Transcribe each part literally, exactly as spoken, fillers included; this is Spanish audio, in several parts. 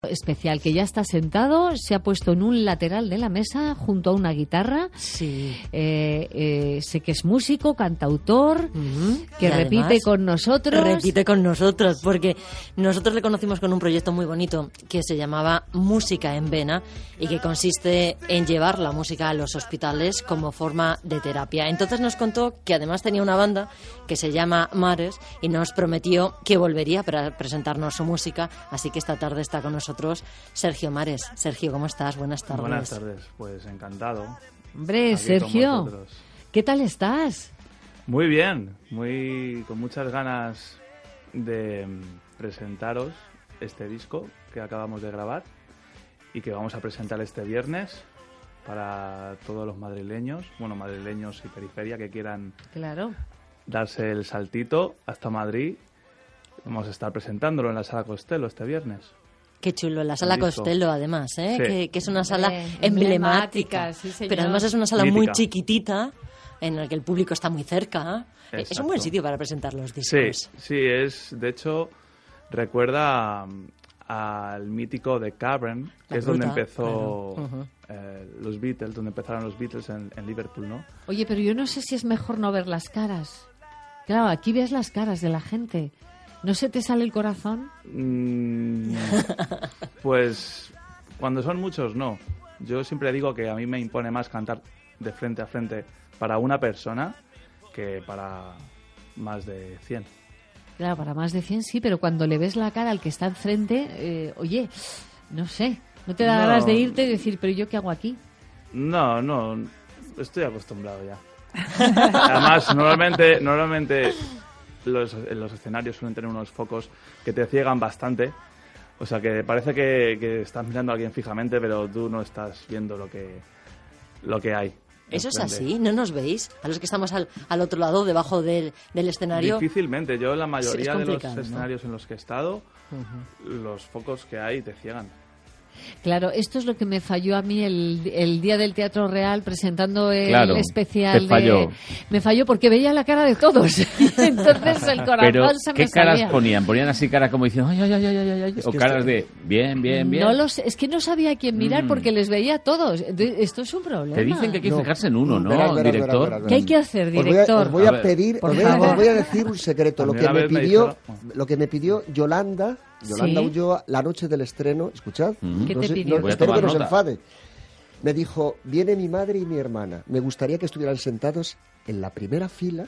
especial que ya está sentado, se ha puesto en un lateral de la mesa junto a una guitarra. Sí. Eh, eh, sé que es músico, cantautor, uh-huh. que y repite con nosotros. Repite con nosotros, porque nosotros le conocimos con un proyecto muy bonito que se llamaba Música en Vena y que consiste en llevar la música a los hospitales como forma de terapia. Entonces nos contó que además tenía una banda que se llama Mares y nos prometió que volvería para presentarnos su música, así que esta tarde está con nosotros Sergio Mares. Sergio, ¿cómo estás? Buenas tardes. Buenas tardes, pues encantado. Hombre, Sergio, ¿qué tal estás? Muy bien, muy con muchas ganas de presentaros este disco que acabamos de grabar y que vamos a presentar este viernes para todos los madrileños, bueno, madrileños y periferia que quieran claro. darse el saltito hasta Madrid. Vamos a estar presentándolo en la Sala Costello este viernes. Qué chulo, en la Sala Costello además, ¿eh? Sí. Que, que es una sala eh, emblemática, emblemática sí, pero además es una sala Mítica. muy chiquitita en la que el público está muy cerca. Exacto. Es un buen sitio para presentar los discos. Sí, sí, es, de hecho, recuerda al mítico The Cavern, que la es gruta, donde empezó claro. uh-huh. eh, los Beatles, donde empezaron los Beatles en, en Liverpool, ¿no? Oye, pero yo no sé si es mejor no ver las caras. Claro, aquí ves las caras de la gente. ¿No se te sale el corazón? Mm, pues cuando son muchos, no. Yo siempre digo que a mí me impone más cantar de frente a frente para una persona que para más de cien. Claro, para más de cien sí, pero cuando le ves la cara al que está enfrente, eh, oye, no sé, ¿no te da No. ganas de irte y decir, pero yo qué hago aquí? No, no, estoy acostumbrado ya. Además, normalmente, normalmente los, los escenarios suelen tener unos focos que te ciegan bastante. O sea, que parece que, que estás mirando a alguien fijamente, pero tú no estás viendo lo que, lo que hay. ¿Eso es enfrente. así? ¿No nos veis? A los que estamos al, al otro lado, debajo del, del escenario. Difícilmente. Yo, la mayoría de los ¿no? escenarios en los que he estado, Uh-huh. los focos que hay te ciegan. Claro, esto es lo que me falló a mí el, el día del Teatro Real presentando el claro, especial te falló. de... Me falló porque veía la cara de todos. Entonces el corazón Pero, se me ¿qué caras salía. ponían? ¿Ponían así caras como diciendo ay, ay, ay, ay, ay, ay? Es ¿O que caras este- de bien, bien, bien? No lo sé, es que no sabía a quién mirar Mm. porque les veía a todos. De- Esto es un problema. Te dicen que hay que No. fijarse en uno, ¿no, Verás, verás, director? verás, verás, ¿Qué hay que hacer, Os voy a- director? Os voy a, A ver, pedir, por os voy a, favor. os voy a decir un secreto. Lo A mí que una me vez me pidió, dijeron- lo que me pidió Yolanda, Yolanda Sí. Ulloa, la noche del estreno, escuchad. Mm. ¿Qué no te sé- pidió? no, Voy a espero tomar que no se nota. enfade. Me dijo, viene mi madre y mi hermana. Me gustaría que estuvieran sentados en la primera fila,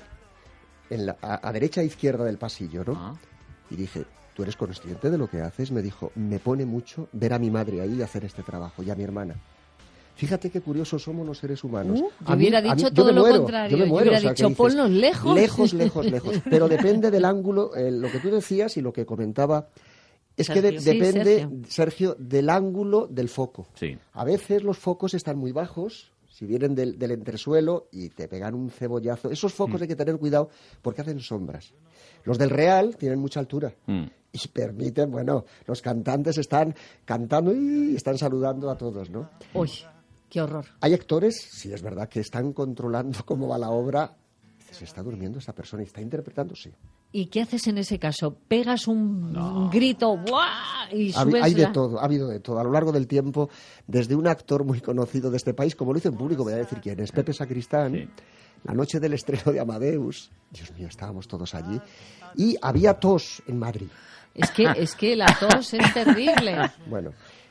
en la, a, a derecha e izquierda del pasillo, ¿no? Ah. Y dije, ¿tú eres consciente de lo que haces? Me dijo, me pone mucho ver a mi madre ahí y hacer este trabajo, y a mi hermana. Fíjate qué curiosos somos los seres humanos. Uh, yo A mí- hubiera a mí- dicho yo todo me lo muero, contrario. Yo, me Yo muero, hubiera o sea, que dicho, dices, ponlos lejos. Lejos, lejos, lejos. Pero depende del ángulo, eh, lo que tú decías y lo que comentaba. Es que de- Sergio. Sí, depende, Sergio. Sergio, del ángulo del foco. Sí. A veces los focos están muy bajos, si vienen del, del entresuelo y te pegan un cebollazo. Esos focos hay que tener cuidado porque hacen sombras. Los del Real tienen mucha altura Mm. y permiten, bueno, los cantantes están cantando y están saludando a todos, ¿no? Uy, qué horror. Hay actores, sí es verdad, que están controlando cómo va la obra. Se está durmiendo esta persona y está interpretando, sí. ¿Y qué haces en ese caso? ¿Pegas un, un grito ¡buah! Y Ha habi- subes hay de la- todo, ha habido de todo. A lo largo del tiempo, desde un actor muy conocido de este país, como lo hizo en público, voy a decir quién es, Pepe Sacristán, Sí. la noche del estreno de Amadeus, Dios mío, estábamos todos allí, y había tos en Madrid. Es que, es que la tos es terrible. Bueno,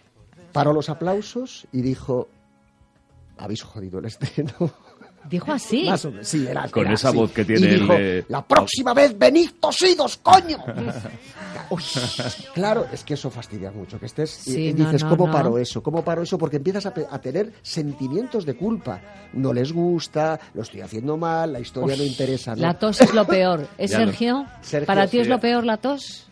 paró los aplausos y dijo, habéis jodido el estreno. Dijo así. Más o menos, sí, era, Con era esa así. voz que Y tiene el dijo, de- la próxima vez venid tosidos, coño. Uy, claro, es que eso fastidia mucho, que estés y- Sí, y no, dices, no, ¿cómo no. paro eso? ¿Cómo paro eso? Porque empiezas a, pe- a tener sentimientos de culpa. No les gusta, lo estoy haciendo mal, la historia no interesa, ¿no? La tos es lo peor. ¿Es Ya lo- Sergio? Sergio, ¿Para ti es sí. lo peor la tos?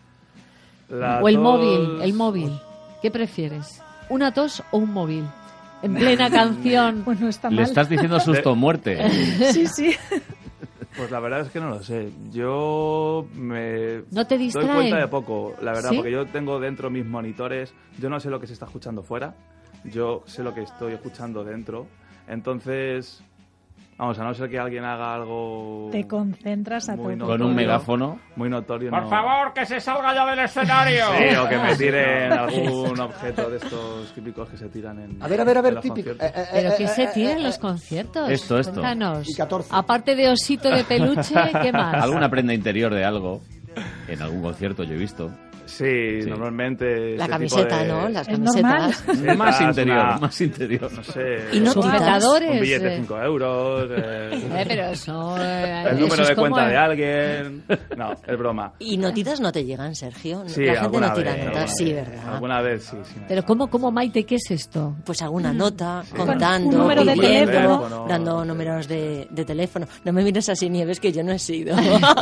La ¿O el tos- móvil? El móvil. ¿Qué prefieres? ¿Una tos o un móvil? En plena canción. Pues no está Le mal. estás diciendo susto o muerte. Sí, sí. Pues la verdad es que no lo sé. Yo me ¿No te doy distraen? cuenta de poco, la verdad, ¿Sí? porque yo tengo dentro mis monitores. Yo no sé lo que se está escuchando fuera. Yo sé lo que estoy escuchando dentro. Entonces, Vamos, a no ser que alguien haga algo... Te concentras a muy tope. Con un megáfono. Muy notorio, Por no. favor, que se salga ya del escenario. Sí, o que me tiren algún objeto de estos típicos que se tiran en... A ver, a ver, a en ver, los típico. conciertos. Eh, eh, ¿Pero eh, qué eh, se eh, tira en eh, los eh, conciertos? Esto, esto. Cuéntanos. Y catorce. Aparte de osito de peluche, ¿qué más? Alguna prenda interior de algo. En algún concierto yo he visto. Sí, Sí. normalmente... La ese camiseta, tipo de- ¿no? Las Es normal. camisetas. camisetas, Más interior, una- más interior. No sé... Y no tiras. Sujetadores. Un billete de eh. cinco euros... eh, Eh, pero eso... eh, el eso número es de como- cuenta de alguien... No, es broma. ¿Y notitas no te llegan, Sergio? Sí, La gente alguna no tira vez, notas, alguna sí, vez. ¿verdad? Alguna vez, sí. sí me- Pero ¿cómo, cómo, Maite, qué es esto? Pues alguna nota, Un contando, número de pidiendo, teléfono. dando números de, de teléfono. No me mires así, Nieves, que yo no he sido.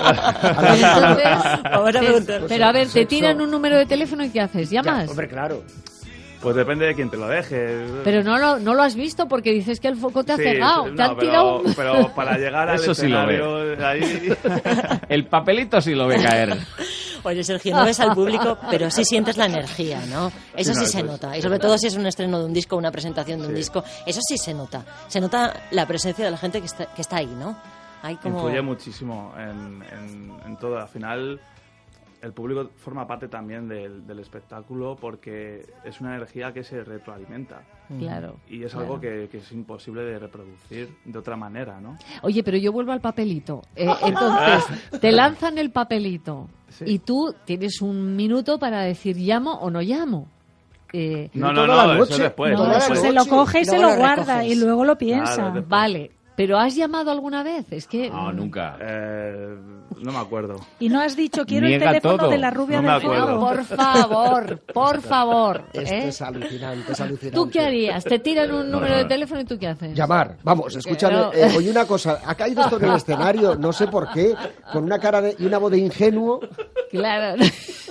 Entonces, Vamos a te- preguntar. pero a ver, te Sexo. tiran un número de teléfono y ¿qué haces? Ya, ¿Llamas? hombre, claro. Pues depende de quién te lo deje. Pero no lo, no lo has visto porque dices que el foco te ha Sí, cegado. sí, Te no, han pero, tirado un... pero para llegar al Eso sí lo ve. escenario... ahí... El papelito sí lo ve caer. Oye, Sergio, no ves al público, pero sí sientes la energía, ¿no? Eso Sí, sí no, se eso es- nota. Y sobre todo si es un estreno de un disco, una presentación de un Sí. disco, eso sí se nota. Se nota la presencia de la gente que está, que está ahí, ¿no? Hay como... Influye muchísimo en, en, en todo. Al final, el público forma parte también del, del espectáculo porque es una energía que se retroalimenta. Claro. Y es claro. algo que, que es imposible de reproducir de otra manera, ¿no? Oye, pero yo vuelvo al papelito. Eh, entonces, te lanzan el papelito Sí. y tú tienes un minuto para decir llamo o no llamo. Eh, No, no, Toda la no, eso noche. después. No, eso No, después. se lo coge y se luego lo lo guarda recoges. y luego lo piensa. Claro, después. vale, pero ¿has llamado alguna vez? Es que... No, nunca. Eh, no me acuerdo. Y no has dicho, quiero Niega el teléfono todo. de la rubia No me del acuerdo. fondo. por favor, por favor. Esto ¿eh? es alucinante, es alucinante. ¿Tú qué harías? Te tiran un número no, de no. teléfono y ¿tú qué haces? Llamar, vamos, escúchame. Pero- eh, oye, una cosa, ha caído esto en el escenario, no sé por qué, con una cara de, y una voz de ingenuo. Claro.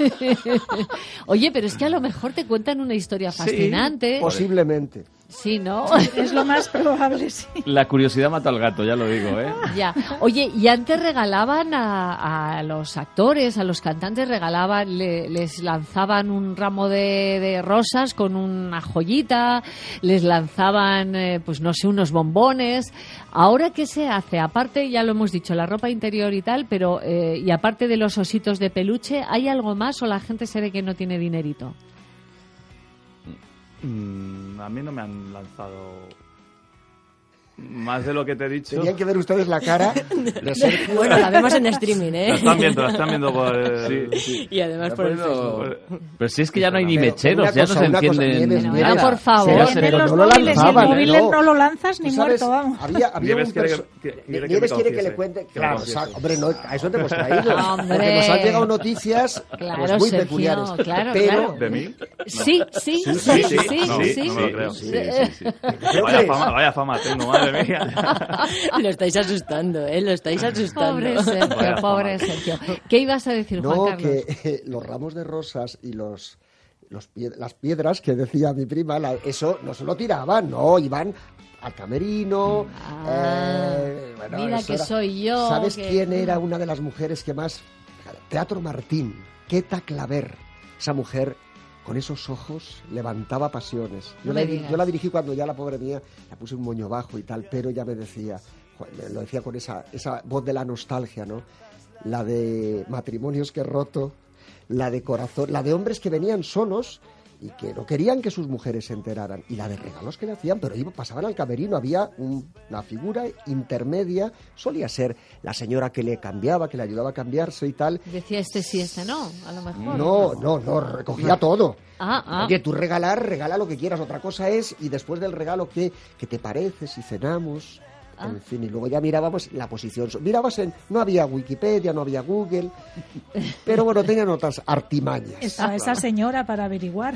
Oye, pero es que a lo mejor te cuentan una historia fascinante. Posiblemente. Sí, ¿no? Es lo más probable, sí. La curiosidad mata al gato, ya lo digo, ¿eh? Ya. Oye, y antes regalaban a, a los actores, a los cantantes, regalaban, le- les lanzaban un ramo de, de rosas con una joyita, les lanzaban, eh, pues no sé, unos bombones. Ahora, ¿qué se hace? Aparte, ya lo hemos dicho, la ropa interior y tal, pero, eh, y aparte de los ositos de peluche, ¿hay algo más o la gente se ve que no tiene dinerito? Mm, a mí no me han lanzado más de lo que te he dicho. Tenían que ver ustedes la cara de Sergio. Bueno, la vemos en streaming, ¿eh? La están viendo, la están viendo por el... Y además por el Facebook. Pero si es que ya no hay ni Pero, mecheros, una ya cosa, no se una cosa, entienden Nieves, Bueno, Nieves, ahora, por favor. pero- Se pero venden los no lo móviles y el lanzaban, móvil no. no lo lanzas ni ¿Tú sabes? muerto, vamos. Había, había Nieves un quiere perso- que- quiere que me Nieves quiere que confiese, le cuente. que me Claro, confiese. sa- hombre, no, a eso te hemos traído. Hombre. Porque nos han llegado noticias Claro, pues, muy Sergio, peculiares. claro, pero claro. ¿De mí? Sí, sí, sí, Sí, sí, sí, sí, no, sí. no me lo creo. Sí, sí, sí. creo Vaya que- fama, vaya fama tengo, madre mía. Lo estáis asustando, ¿eh? Lo estáis asustando. Pobre Sergio, Vaya pobre fama. Sergio. ¿Qué ibas a decir, Juan No, Carlos? que eh, los ramos de rosas y los, los pie- las piedras que decía mi prima, la- eso no se lo tiraban, no, iban al camerino. Ah, eh, bueno, mira eso que era- soy yo, ¿Sabes que- quién era una de las mujeres que más? Teatro Martín, Queta Claver, esa mujer con esos ojos levantaba pasiones. Yo, No la, me di- digas. yo la dirigí cuando ya la pobre mía, la puse un moño bajo y tal, pero ya me decía, jo, me lo decía con esa, esa voz de la nostalgia, ¿no? La de matrimonios que he roto, la de corazón, la de hombres que venían solos y que no querían que sus mujeres se enteraran, y la de regalos que le hacían, pero iba, pasaban al camerino, había un- una figura intermedia, solía ser la señora que le cambiaba, que le ayudaba a cambiarse y tal. Decía este sí, este no, a lo mejor. No, no, no, recogía todo. Ah, ah. Oye, tú regalar, regala lo que quieras. Otra cosa es, y después del regalo, ¿qué, qué te parece si cenamos? Ah. En fin, y luego ya mirábamos la posición. Mirabas en... No había Wikipedia, no había Google, pero bueno, tenían otras artimañas. Estaba esa señora para averiguar.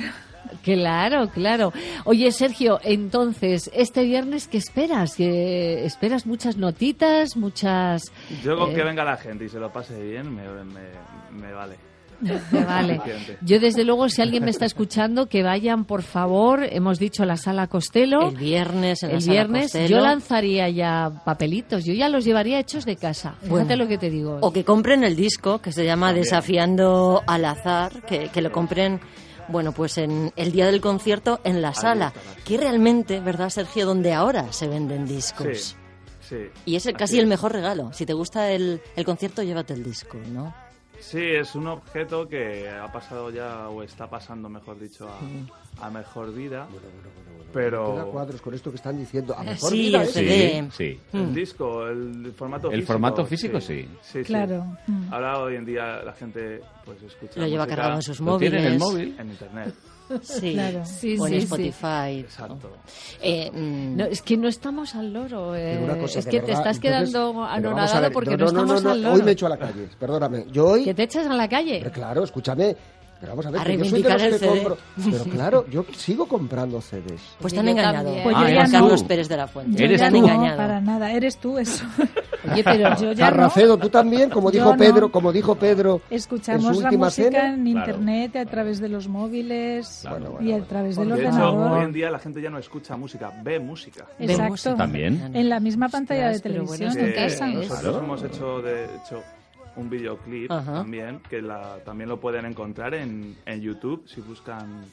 Claro, claro. Oye, Sergio, entonces, este viernes, ¿qué esperas? ¿Que ¿Esperas muchas notitas, muchas...? Yo con eh, que venga la gente y se lo pase bien, me, me, me vale. Me vale. Suficiente. Yo, desde luego, si alguien me está escuchando, que vayan, por favor. Hemos dicho la Sala Costello. El viernes en la El Sala viernes Costello. yo lanzaría ya papelitos. Yo ya los llevaría hechos de casa. Fíjate Bueno. lo que te digo. O que compren el disco, que se llama También. Desafiando al Azar, que, que lo compren, bueno, pues en el día del concierto en la sala, que realmente, ¿verdad, Sergio? Donde ahora se venden discos. Sí, Sí. Y es así casi el mejor regalo. Si te gusta el, el concierto, llévate el disco, ¿no? Sí, es un objeto que ha pasado ya, o está pasando, mejor dicho, a, a mejor vida. Pero Queda cuadros con esto que están diciendo. A mejor Sí, vida, el ¿eh? C D. Sí, sí. el disco, el formato El físico. formato físico, sí. Sí, sí. Claro. Mm. Ahora hoy en día la gente pues escucha Lo lleva música cargado en sus Lo móviles. tiene en el móvil. en internet. Sí, Claro. Sí, o en sí, sí. Spotify. Exacto. Eh, mm, No, es que no estamos al loro. eh, Pero una cosa, es de que te verdad, estás entonces- quedando pero vamos a anonadado ver, porque no, estamos al loro. Hoy me echo a la calle, perdóname. Yo hoy... ¿Que te echas a la calle? Pero claro, escúchame. Pero vamos a ver, A que yo soy de reivindicar los que el C D. compro... Pero claro, yo sigo comprando C Ds. pues Sí, te han yo engañado. también. Pues Ah, yo ya Juan no. Carlos Pérez de la Fuente. Yo Eres ya te han tú. no, engañado. para nada. Eres tú eso. Oye, pero Yo ya no. Carracedo, tú también, como Yo dijo no. Pedro, como dijo Pedro Escuchamos en su la última música cena. en Claro. internet, a través de los móviles Claro. y a través del De De hecho, ordenador. hoy en día la gente ya no escucha música, ve música. Ve Exacto. música. También. En la misma pantalla de Ostras, pero bueno, televisión, en Que casa. nosotros Claro. hemos hecho, de hecho, un videoclip Ajá. también, que la, también lo pueden encontrar en, en YouTube si buscan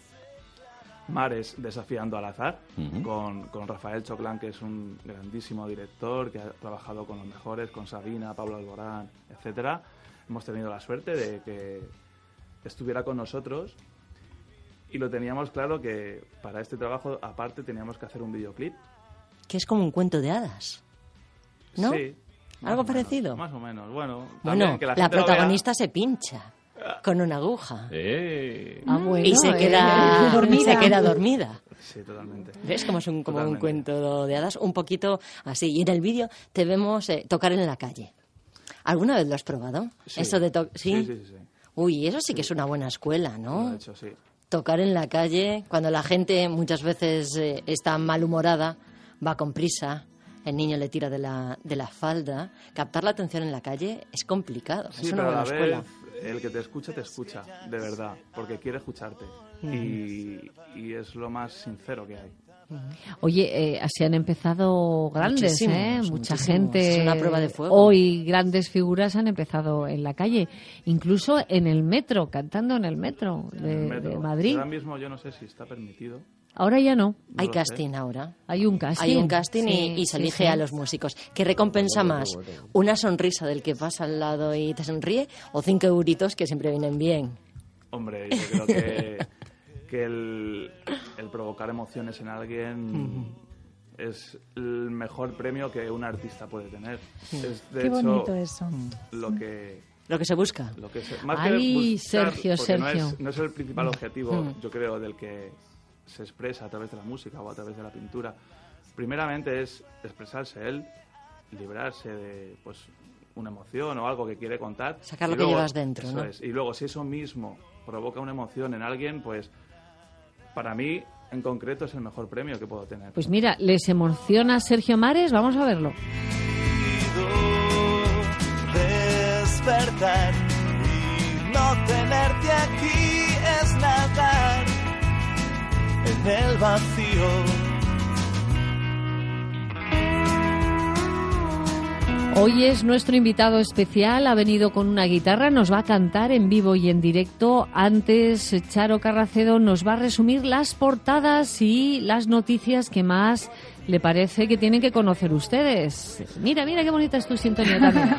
Mares desafiando al azar, Ujú. con, con Rafael Choclán, que es un grandísimo director, que ha trabajado con los mejores, con Sabina, Pablo Alborán, etcétera. Hemos tenido la suerte de que estuviera con nosotros y lo teníamos claro que para este trabajo, aparte, teníamos que hacer un videoclip. Que es como un cuento de hadas. ¿No? Sí. más ¿Algo o menos, parecido? más o menos. Bueno, Bueno, también que la, la, gente lo vea. protagonista se pincha con una aguja. Eh. Ah, bueno, y se eh. queda, Dormida. se queda dormida. Sí, totalmente. ¿Ves? Como es un, como un Totalmente. cuento de hadas, un poquito así. Y en el vídeo te vemos eh, tocar en la calle. ¿Alguna vez lo has probado? Sí. Eso de to- ¿Sí? Sí, sí, sí. Uy, eso sí que es una buena escuela, ¿no? Lo he hecho, sí. Tocar en la calle, cuando la gente muchas veces eh, está malhumorada, va con prisa, el niño le tira de la, de la falda. Captar la atención en la calle es complicado, Sí, es una pero a buena la escuela. vez el que te escucha, te escucha, de verdad, porque quiere escucharte. y, y es lo más sincero que hay. Oye, eh, así han empezado grandes, Muchísimos, ¿eh? Mucha muchísimos. gente. Es una prueba de fuego. Hoy grandes figuras han empezado en la calle, incluso en el metro, cantando en el metro de, En el metro. de Madrid. Ahora mismo yo no sé si está permitido. Ahora ya no. No Hay lo casting sé. ahora. Hay un casting. Hay un casting y, Sí, y se sí, elige sí. a los músicos. ¿Qué recompensa más? ¿Una sonrisa del que pasa al lado y te sonríe? ¿O cinco euritos que siempre vienen bien? Hombre, yo creo que, que el, el provocar emociones en alguien es el mejor premio que un artista puede tener. Es, de Qué hecho, bonito eso. lo que... Lo que se busca. Lo que se- más Ay, que buscar, Sergio, porque no Sergio. es, no es el principal objetivo, Mm. yo creo, del que se expresa a través de la música o a través de la pintura. Primeramente es expresarse él, librarse de pues una emoción o algo que quiere contar. Sacar Y lo que luego- llevas dentro, eso ¿no? es. Y luego, si eso mismo provoca una emoción en alguien, pues para mí, en concreto, es el mejor premio que puedo tener. Pues mira, ¿les emociona Sergio Mares? Vamos a verlo. Despertar y no tenerte aquí es nadar en el vacío. Hoy es nuestro invitado especial, ha venido con una guitarra, nos va a cantar en vivo y en directo. Antes, Charo Carracedo nos va a resumir las portadas y las noticias que más le parece que tienen que conocer ustedes. Mira, mira qué bonita es tu sintonía también.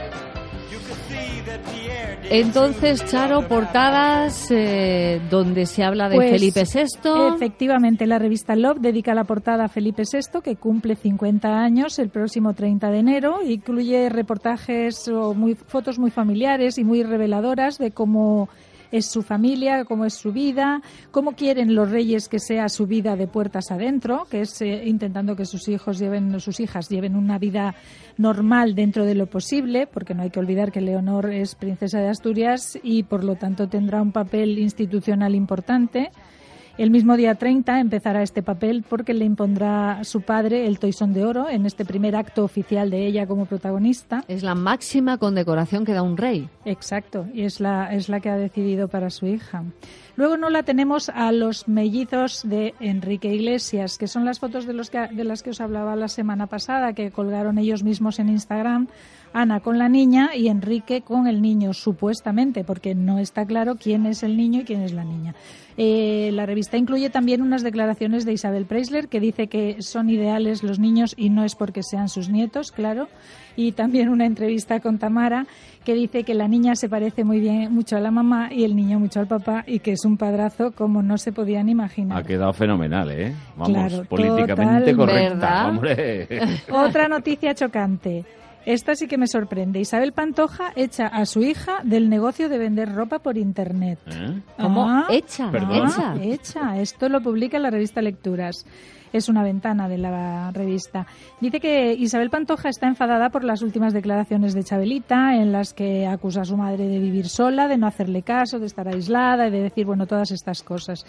Entonces, Charo, portadas eh, donde se habla de Pues, Felipe sexto. Efectivamente, la revista Love dedica la portada a Felipe sexto, que cumple cincuenta años el próximo treinta de enero. Incluye reportajes o muy, fotos muy familiares y muy reveladoras de cómo es su familia, cómo es su vida, cómo quieren los reyes que sea su vida de puertas adentro, que es eh, intentando que sus hijos lleven, sus hijas lleven una vida normal dentro de lo posible, porque no hay que olvidar que Leonor es princesa de Asturias y por lo tanto tendrá un papel institucional importante. El mismo día treinta empezará este papel porque le impondrá su padre el Toisón de Oro en este primer acto oficial de ella como protagonista. Es la máxima condecoración que da un rey. Exacto, y es la, es la que ha decidido para su hija. Luego no la tenemos a los mellizos de Enrique Iglesias, que son las fotos de, los que, de las que os hablaba la semana pasada, que colgaron ellos mismos en Instagram, Ana con la niña y Enrique con el niño, supuestamente, porque no está claro quién es el niño y quién es la niña. Eh, la revista incluye también unas declaraciones de Isabel Preisler, que dice que son ideales los niños y no es porque sean sus nietos, claro. Y también una entrevista con Tamara, que dice que la niña se parece muy bien, mucho a la mamá y el niño mucho al papá, y que es un padrazo como no se podían imaginar. Ha quedado fenomenal, ¿eh? Vamos, Claro, políticamente total, correcta, ¿verdad? hombre. Otra noticia chocante. Esta sí que me sorprende. Isabel Pantoja echa a su hija del negocio de vender ropa por internet. ¿Eh? ¿Cómo? Ah, Hecha, Perdón. hecha. Ah, hecha. Esto lo publica la revista Lecturas. Es una ventana de la revista. Dice que Isabel Pantoja está enfadada por las últimas declaraciones de Chabelita, en las que acusa a su madre de vivir sola, de no hacerle caso, de estar aislada y de decir, bueno, todas estas cosas.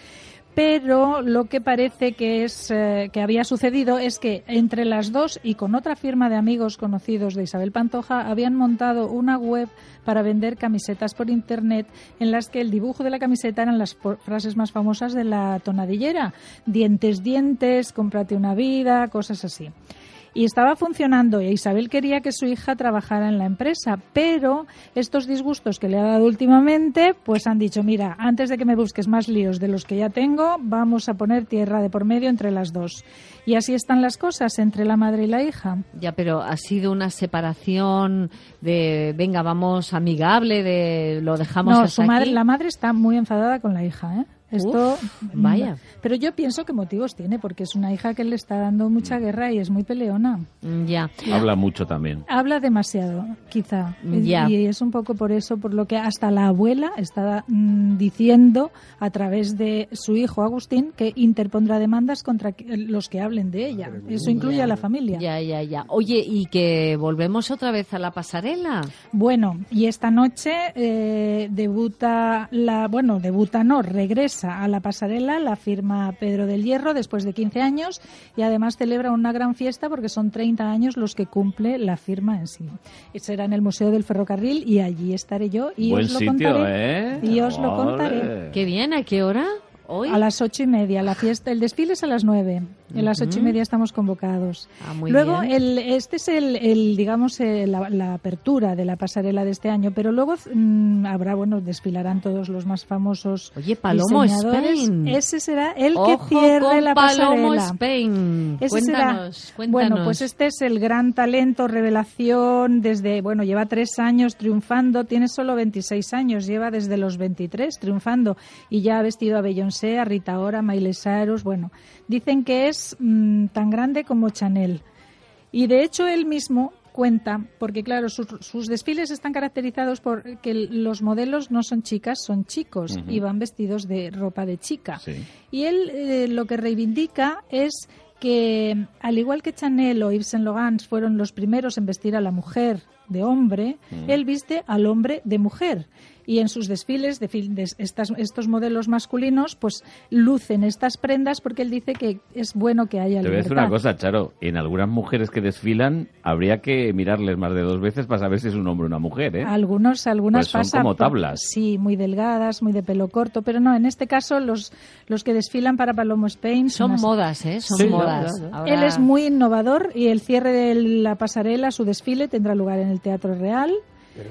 Pero lo que parece que es eh, que había sucedido es que entre las dos y con otra firma de amigos conocidos de Isabel Pantoja habían montado una web para vender camisetas por internet en las que el dibujo de la camiseta eran las po- frases más famosas de la tonadillera: dientes, dientes, cómprate una vida, cosas así. Y estaba funcionando, y Isabel quería que su hija trabajara en la empresa, pero estos disgustos que le ha dado últimamente, pues han dicho, mira, antes de que me busques más líos de los que ya tengo, vamos a poner tierra de por medio entre las dos. Y así están las cosas entre la madre y la hija. Ya, pero ha sido una separación de, venga, vamos, amigable, de lo dejamos No, hasta su madre, aquí. la madre está muy enfadada con la hija, ¿eh? Esto, Uf, vaya. Pero yo pienso que motivos tiene, porque es una hija que le está dando mucha guerra y es muy peleona. Mm, Ya. Habla mucho también. Habla demasiado, quizá. Ya. Y es un poco por eso, por lo que hasta la abuela está mm, diciendo a través de su hijo Agustín que interpondrá demandas contra que- los que hablen de ella. Eso incluye a la familia. Ya, ya, ya. Oye, y que volvemos otra vez a la pasarela. Bueno, y esta noche eh, debuta la, bueno, debuta no, regresa a la pasarela la firma Pedro del Hierro después de quince años y además celebra una gran fiesta porque son treinta años los que cumple la firma en sí. Y será en el Museo del Ferrocarril y allí estaré yo y Buen os lo sitio, contaré. ¿eh? Y os lo Ole. contaré. Qué bien, ¿a qué hora? Hoy. A las ocho y media, la fiesta, el desfile es a las nueve. A las ocho y media estamos convocados. Ah, muy luego, bien. el, este es el, el digamos, eh, la, la apertura de la pasarela de este año, pero luego mm, habrá, bueno, desfilarán todos los más famosos Oye, Palomo diseñadores. Spain. Ese será el Ojo que cierre con la Palomo pasarela. Spain. Ese Cuéntanos, será. cuéntanos. Bueno, pues este es el gran talento, revelación, desde, bueno, lleva tres años triunfando, tiene solo veintiséis años, lleva desde los veintitrés triunfando y ya ha vestido a Beyoncé, a Rita Ora, a Miley Cyrus, bueno, dicen que es mmm, tan grande como Chanel. Y de hecho él mismo cuenta, porque claro, sus, sus desfiles están caracterizados por que los modelos no son chicas, son chicos Ujú. y van vestidos de ropa de chica. Sí. Y él eh, lo que reivindica es que, al igual que Chanel o Yves Saint Laurent fueron los primeros en vestir a la mujer de hombre, Mm. él viste al hombre de mujer. Y en sus desfiles, de, fil- de estas, estos modelos masculinos, pues lucen estas prendas porque él dice que es bueno que haya Te voy a decir libertad. una cosa, Charo. En algunas mujeres que desfilan habría que mirarles más de dos veces para saber si es un hombre o una mujer, ¿eh? Algunos, algunas Pues son pasan como por- tablas. sí, muy delgadas, muy de pelo corto, pero no, en este caso los, los que desfilan para Palomo Spain Son así. modas, ¿eh? Son Sí, modas. claro, Ahora- Él es muy innovador y el cierre de la pasarela, su desfile, tendrá lugar en el Teatro Real Pero-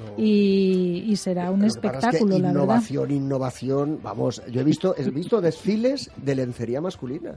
y, y será un Lo que pasa es que espectáculo, la verdad. innovación, innovación, vamos, yo he visto, he visto desfiles de lencería masculina.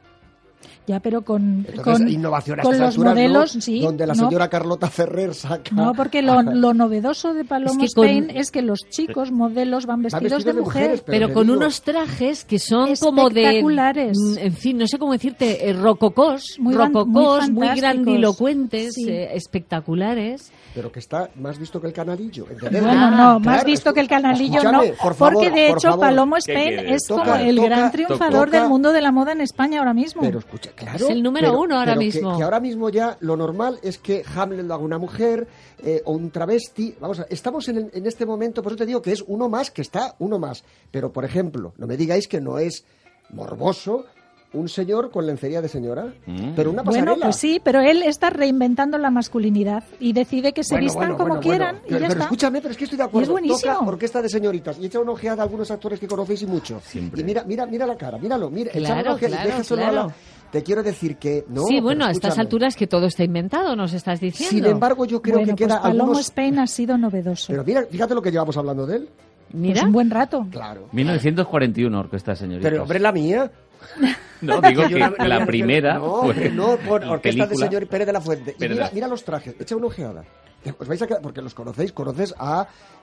Ya, pero con, Entonces, con, innovación a con estas los alturas, modelos, ¿no? sí. Donde la no, señora Carlota Ferrer saca... No, porque lo, lo novedoso de Palomo Es que con- Spain es que los chicos modelos van vestidos, vestidos de de mujer. mujeres, Pero te con digo- unos trajes que son como de... Espectaculares. mm, En fin, no sé cómo decirte, eh, rococós, Muy van- muy rococós, muy, fantásticos. grandilocuentes, Sí. eh, espectaculares. Pero que está más visto que el canalillo. ¿entendés? Bueno, Ah, no, más claro, visto que el canalillo no, escúchame, por favor, porque de por hecho favor. Palomo ¿Qué Spain quieres? es como Toca, el toca, gran triunfador toca. del mundo de la moda en España ahora mismo. Pero escucha, claro. Es el número pero- uno ahora pero que- mismo. Que, ahora mismo ya lo normal es que Hamlet lo haga una mujer eh, o un travesti. Vamos a, estamos en, el- en este momento, por eso te digo que es uno más, que está uno más. Pero, por ejemplo, no me digáis que no es morboso un señor con lencería de señora, Mm. pero una pasarela. Bueno, pues sí, pero él está reinventando la masculinidad y decide que se Bueno, vistan bueno, como bueno, quieran bueno. y Pero, ya pero está. escúchame, pero es que estoy de acuerdo. Y es buenísimo. Toca orquesta de señoritas y echa una ojeada a algunos actores que conocéis y mucho. Siempre. Y mira, mira, mira la cara, míralo, mira, echa Claro, una ojeada y claro, déjaselo a la- claro. te quiero decir que... No, sí, bueno, a pero estas escúchame. alturas que todo está inventado, nos estás diciendo. Sin embargo, yo creo bueno, que queda pues Palomo algunos... Spain ha sido novedoso. Pero mira, fíjate lo que llevamos hablando de él. Mira. Pues un buen rato. Claro. mil novecientos cuarenta y uno, Orquesta Señoritas. Pero, hombre, la mía. No, digo Yo que la- la primera No, fue no, por en orquesta de película. señor Pérez de la Fuente. Y Pérez de mira, la- mira los trajes, echa una ojeada. Os vais a quedar, porque los conocéis, conoces a,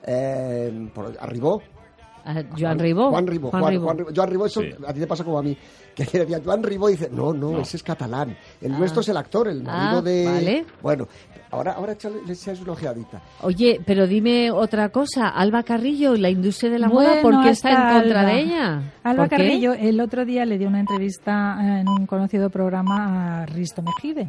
eh, por- a Ribó. Ah, Joan Ribó. Juan Ribó. Juan Juan, Ribó. Juan Ribó. Joan Ribó, eso Sí. a ti te pasa como a mí. Que decía Joan Ribó y dice, no, no, ese es catalán. El Ah. nuestro es el actor, el marido Ah, de... vale. Bueno, ahora, ahora échale- le echáis una ojeadita. Oye, pero dime otra cosa. Alba Carrillo, la industria de la moda, Bueno, ¿por qué ahí está en contra Alba. de ella? Alba ¿Por qué? Carrillo el otro día le dio una entrevista eh, en un conocido programa a Risto Mejide.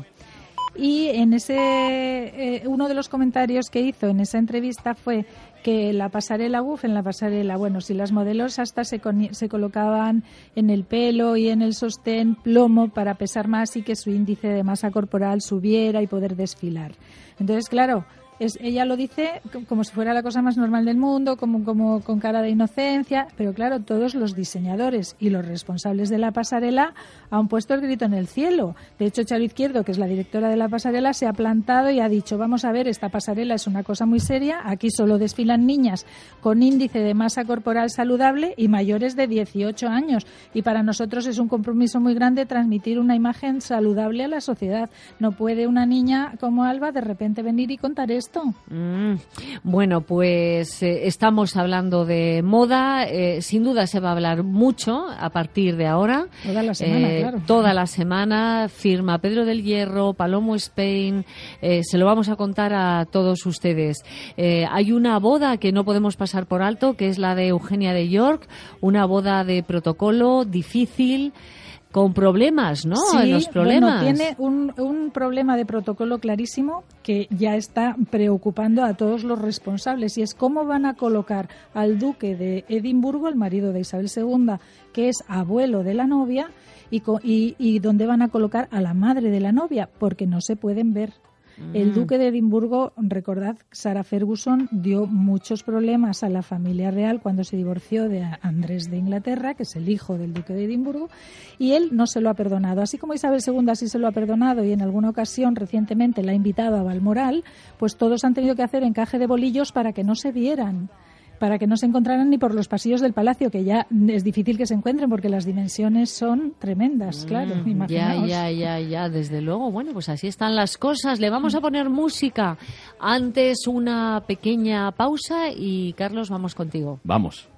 Y en ese eh, uno de los comentarios que hizo en esa entrevista fue que la pasarela, uff, en la pasarela, bueno, si las modelos hasta se, coni- se colocaban en el pelo y en el sostén plomo para pesar más y que su índice de masa corporal subiera y poder desfilar. Entonces, claro, es, ella lo dice co- como si fuera la cosa más normal del mundo, como, como con cara de inocencia, pero claro, todos los diseñadores y los responsables de la pasarela han puesto el grito en el cielo. De hecho, Charo Izquierdo, que es la directora de la pasarela, se ha plantado y ha dicho, vamos a ver, esta pasarela es una cosa muy seria, aquí solo desfilan niñas con índice de masa corporal saludable y mayores de dieciocho años, y para nosotros es un compromiso muy grande transmitir una imagen saludable a la sociedad. No puede una niña como Alba de repente venir y contar esto. Mm, bueno, pues eh, estamos hablando de moda. Eh, sin duda se va a hablar mucho a partir de ahora. Toda la semana, Eh, claro. Toda la semana. Firma Pedro del Hierro, Palomo Spain. Eh, se lo vamos a contar a todos ustedes. Eh, hay una boda que no podemos pasar por alto, que es la de Eugenia de York. Una boda de protocolo difícil, con problemas, ¿no? Sí, Los problemas. bueno, tiene un, un problema de protocolo clarísimo que ya está preocupando a todos los responsables, y es cómo van a colocar al duque de Edimburgo, el marido de Isabel segunda, que es abuelo de la novia, y, co- y, y dónde van a colocar a la madre de la novia, porque no se pueden ver. El duque de Edimburgo, recordad, Sarah Ferguson dio muchos problemas a la familia real cuando se divorció de Andrés de Inglaterra, que es el hijo del duque de Edimburgo, y él no se lo ha perdonado. Así como Isabel segunda sí se lo ha perdonado y en alguna ocasión recientemente la ha invitado a Balmoral, pues todos han tenido que hacer encaje de bolillos para que no se vieran, para que no se encontraran ni por los pasillos del palacio, que ya es difícil que se encuentren porque las dimensiones son tremendas, claro, Mm, imaginaos. Ya, ya, ya, ya, desde luego. Bueno, pues así están las cosas. Le vamos a poner música. Antes una pequeña pausa y, Carlos, vamos contigo. Vamos.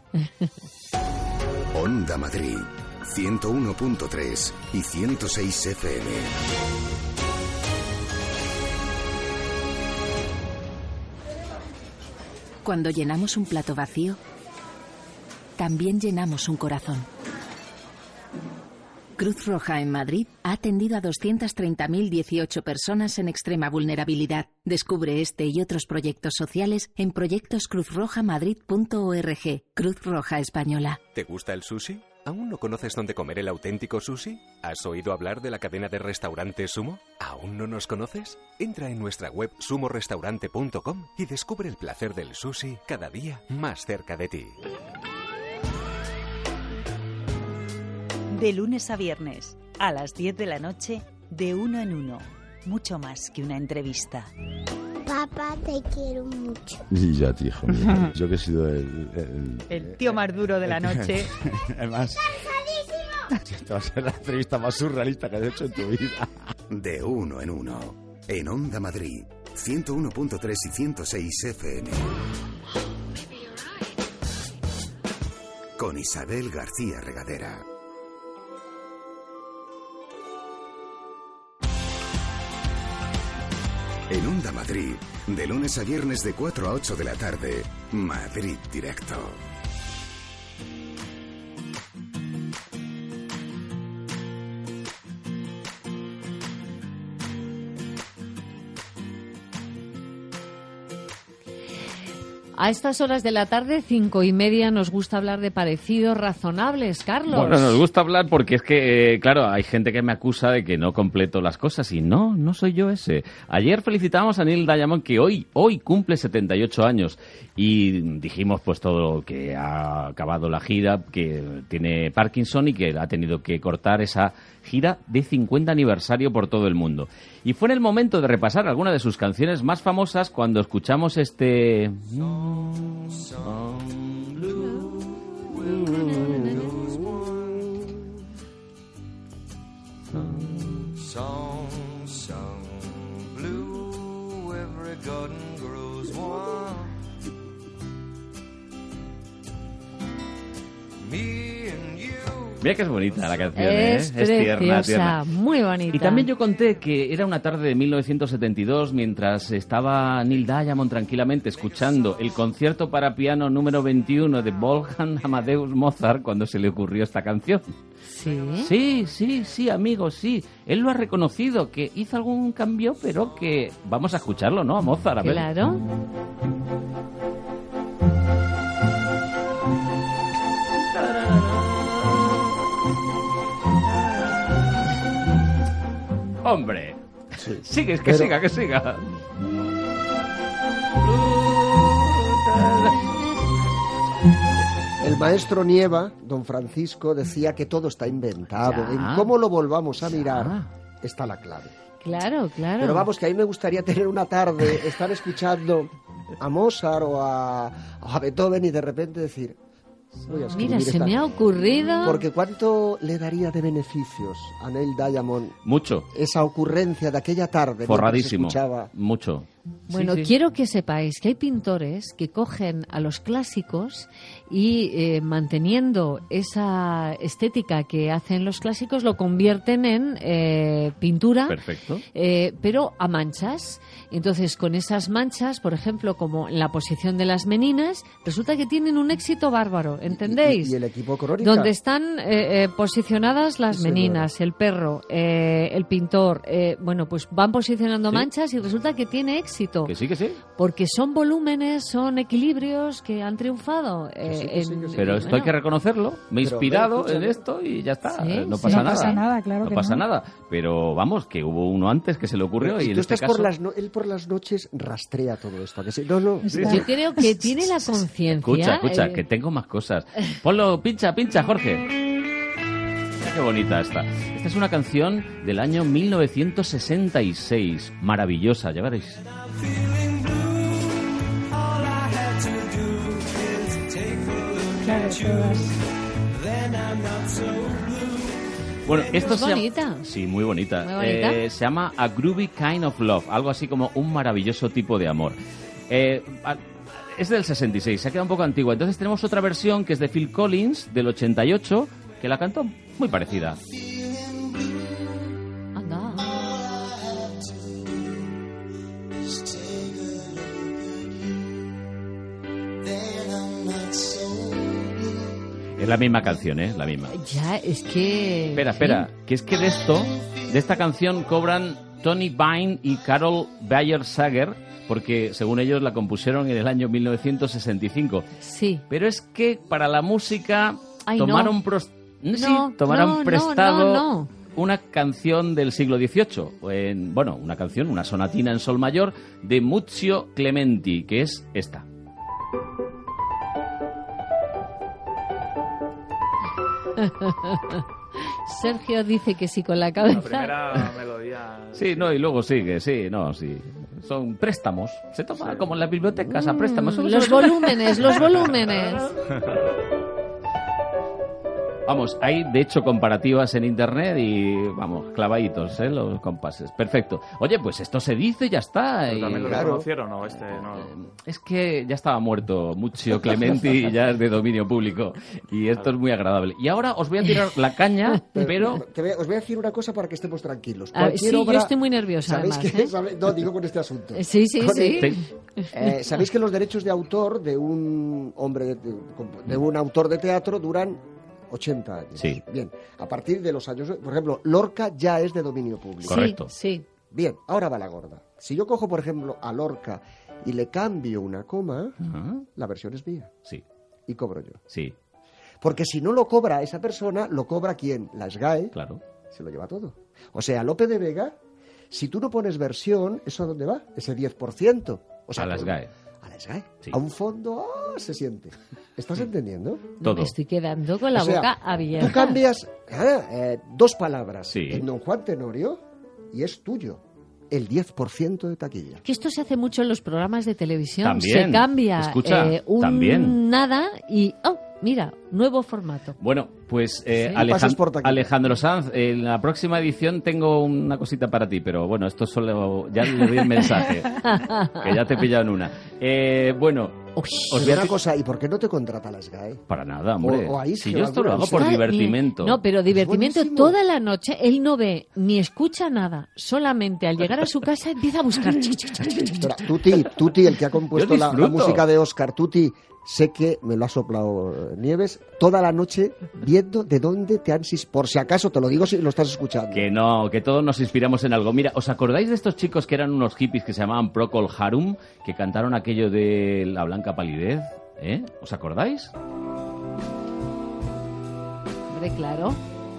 Onda Madrid, ciento uno punto tres y ciento seis F M. Cuando llenamos un plato vacío, también llenamos un corazón. Cruz Roja en Madrid ha atendido a doscientas treinta mil dieciocho personas en extrema vulnerabilidad. Descubre este y otros proyectos sociales en proyectos cruz roja madrid punto org. Cruz Roja Española. ¿Te gusta el sushi? ¿Aún no conoces dónde comer el auténtico sushi? ¿Has oído hablar de la cadena de restaurantes Sumo? ¿Aún no nos conoces? Entra en nuestra web sumo restaurante punto com y descubre el placer del sushi cada día más cerca de ti. De lunes a viernes, a las diez de la noche, de uno en uno. Mucho más que una entrevista. Papá, te quiero mucho. Y ya, tío, hijo mío. Yo que he sido el... El, El tío más duro de la noche. Además, esta va a ser la entrevista más surrealista que has hecho en tu vida. De uno en uno. En Onda Madrid, ciento uno punto tres y ciento seis F M. Con Isabel García Regadera. En Onda Madrid, de lunes a viernes de cuatro a ocho de la tarde, Madrid Directo. A estas horas de la tarde, cinco y media, nos gusta hablar de parecidos razonables, Carlos. Bueno, nos gusta hablar porque es que, eh, claro, hay gente que me acusa de que no completo las cosas y no, no soy yo ese. Ayer felicitábamos a Neil Diamond que hoy, hoy cumple setenta y ocho años y dijimos pues todo que ha acabado la gira, que tiene Parkinson y que ha tenido que cortar esa gira de cincuenta aniversario por todo el mundo. Y fue en el momento de repasar algunas de sus canciones más famosas cuando escuchamos este... Song sung blue, every garden grows warm. Me and you. Mira que es bonita la canción, es ¿eh? Es tierna, tierna. Muy bonita. Y también yo conté que era una tarde de mil novecientos setenta y dos mientras estaba Neil Diamond tranquilamente escuchando el concierto para piano número veintiuno de Wolfgang Amadeus Mozart cuando se le ocurrió esta canción. ¿Sí? Sí, sí, sí, amigo, sí. Él lo ha reconocido, que hizo algún cambio, pero que vamos a escucharlo, ¿no? A Mozart, a ver. Claro. ¡Hombre! Sí. Sigue, que Pero- siga, que siga. El maestro Nieva, don Francisco, decía que todo está inventado. Ya. En cómo lo volvamos a mirar está la clave. Claro, claro. Pero vamos, que a mí me gustaría tener una tarde, estar escuchando a Mozart o a, a Beethoven y de repente decir... voy a escribir Mira, se esta- me ha ocurrido... Porque ¿cuánto le daría de beneficios a Neil Diamond Mucho. esa ocurrencia de aquella tarde? mientras Forradísimo. escuchaba? Mucho. Bueno, Sí, sí. quiero que sepáis que hay pintores que cogen a los clásicos y eh, manteniendo esa estética que hacen los clásicos lo convierten en eh, pintura, Perfecto. eh, pero a manchas. Entonces, con esas manchas, por ejemplo, como en la posición de las meninas, resulta que tienen un éxito bárbaro, ¿entendéis? Y, y el equipo Crónica. Donde están eh, eh, posicionadas las Sí, meninas, el perro, eh, el pintor, eh, bueno, pues van posicionando Sí. manchas y resulta que tiene éxito. Que sí, que sí. Porque son volúmenes, son equilibrios que han triunfado. eh, sí, que sí, en- que sí. Pero esto hay que reconocerlo. Me he Pero, inspirado hombre, en escúchame. esto y ya está. Sí, no sí. pasa No nada. pasa nada, claro No que pasa no. nada. Pero vamos, que hubo uno antes que se le ocurrió Si y en tú este estás caso... por las no- él por las noches rastrea todo esto. ¿a que sí? No, no. Yo creo que tiene la conciencia. Escucha, escucha, eh, que tengo más cosas. Ponlo, pincha, pincha, Jorge. Mira qué bonita esta. Esta es una canción del año mil novecientos sesenta y seis. Maravillosa, ya veréis. Claro, todas. Bueno, esto Es se llama- bonita. Sí, muy bonita. Muy bonita. Eh, se llama A Groovy Kind of Love, algo así como un maravilloso tipo de amor. Eh, a- es del sesenta y seis, se ha quedado un poco antigua. Entonces tenemos otra versión que es de Phil Collins, del ochenta y ocho, que la cantó muy parecida. Anda. Es la misma canción, ¿eh? La misma. Ya, es que... Espera, espera, que es que de esto, de esta canción cobran Tony Vine y Carol Bayer Sager, porque según ellos la compusieron en el año mil novecientos sesenta y cinco. Sí. Pero es que para la música Ay, tomaron, no. pros- sí, No, tomaron no, no, prestado no, no. una canción del siglo dieciocho. En, bueno, una canción, una sonatina en sol mayor de Muzio Clementi, que es esta. Sergio dice que sí con la La cabeza. primera melodía. Sí, no, y luego sigue, sí, no, sí. Son préstamos. Se toma como en las bibliotecas a préstamos. Mm, los volúmenes, los volúmenes. Vamos, hay de hecho comparativas en internet y vamos, clavaditos, ¿eh? Los compases. Perfecto. Oye, pues esto se dice y ya está. Pero y- también lo Claro. reconocieron, ¿no? Este, no. Es que ya estaba muerto Muzio Clementi y ya es de dominio público. Y esto es muy agradable. Y ahora os voy a tirar la caña, pero... Te voy a- os voy a decir una cosa para que estemos tranquilos. A ver, Cualquier sí, yo obra- estoy muy nerviosa, ¿Sabéis además, que, ¿eh? sabe- No, digo con este asunto. Sí, sí, Con sí. el- Eh, Sabéis que los derechos de autor de un hombre, de, de- de un autor de teatro duran ochenta años. Sí. Bien, a partir de los años... Por ejemplo, Lorca ya es de dominio público. Correcto. Sí, sí. Bien, ahora va la gorda. Si yo cojo, por ejemplo, a Lorca y le cambio una coma, Ajá. la versión es mía. Sí. Y cobro yo. Sí. Porque si no lo cobra esa persona, lo cobra ¿quién? La SGAE. Claro. Se lo lleva todo. O sea, Lope de Vega, si tú no pones versión, ¿eso a dónde va? Ese diez por ciento. O sea, a las por- GAE. A la SGAE. Sí. A un fondo, ¡ah! Se siente. ¿Estás entendiendo? Todo. Me estoy quedando con la O sea, boca abierta. Tú cambias ah, eh, dos palabras Sí. en Don Juan Tenorio y es tuyo. El diez por ciento de taquilla. Que esto se hace mucho en los programas de televisión. También. Se cambia Escucha, eh, un también. nada y... ¡Oh! Mira, nuevo formato. Bueno, pues eh, Sí. Alejan- Pasas por taquilla. Alejandro Sanz, en la próxima edición tengo una cosita para ti, pero bueno, esto solo ya le doy el mensaje, que ya te he pillado en una. Eh, bueno, os Pero voy a una ti- cosa, ¿y por qué no te contrata la SGAE? para nada, hombre. O- o ahí si se yo va esto lo a hago durar. por Está- divertimento. No, pero divertimento buenísimo. toda la noche. Él no ve ni escucha nada. Solamente al llegar a su casa empieza a buscar. Chic, chic, chic, chic, chic. Espera, Tuti, Tuti, el que ha compuesto Yo la, la disfruto. música de Oscar, Tuti, sé que me lo ha soplado eh, Nieves, toda la noche viendo de dónde te han... sis- Por si acaso, te lo digo si lo estás escuchando. Que no, que todos nos inspiramos en algo. Mira, ¿os acordáis de estos chicos que eran unos hippies que se llamaban Procol Harum, que cantaron aquello de La Blanca Palidez? ¿Eh? ¿Os acordáis? Hombre, claro.